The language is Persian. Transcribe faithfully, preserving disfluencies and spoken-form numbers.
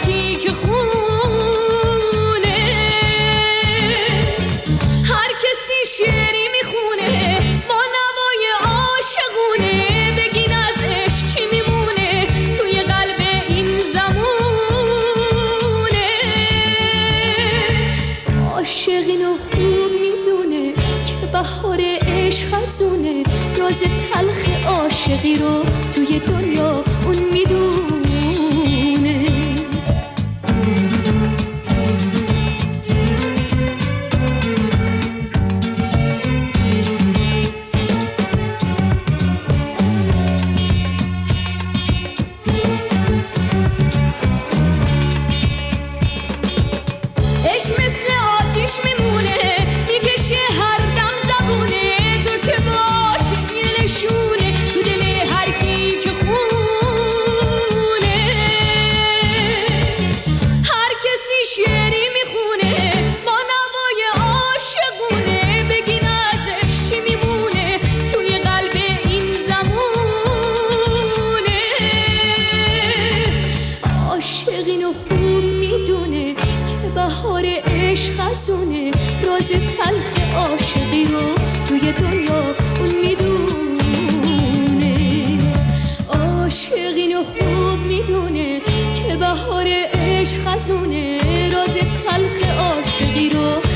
کی که خونه. هر کسی شعری میخونه با نوای عاشقونه، بگین از عشق چی میمونه توی قلب این زمونه. عاشق اینو خوب میدونه که بهار عشق خزونه، راز تلخ عاشقی رو توی دنیا اون میدونه. عشق مثل آتیش میمونه، میکشه هر دم زبونه، تو که باش نشونه تو دل هر کی که خونه. هر کسی شعری میخونه با نوای عاشقونه، بگین از عشق چی میمونه توی قلب این زمونه. عاشق اینو خوب میدونه که بهار عشق خزونه، راز تلخ عاشقی رو توی دنیا اون میدونه. عاشق اینو خوب میدونه که بهار عشق خزونه، راز تلخ عاشقی رو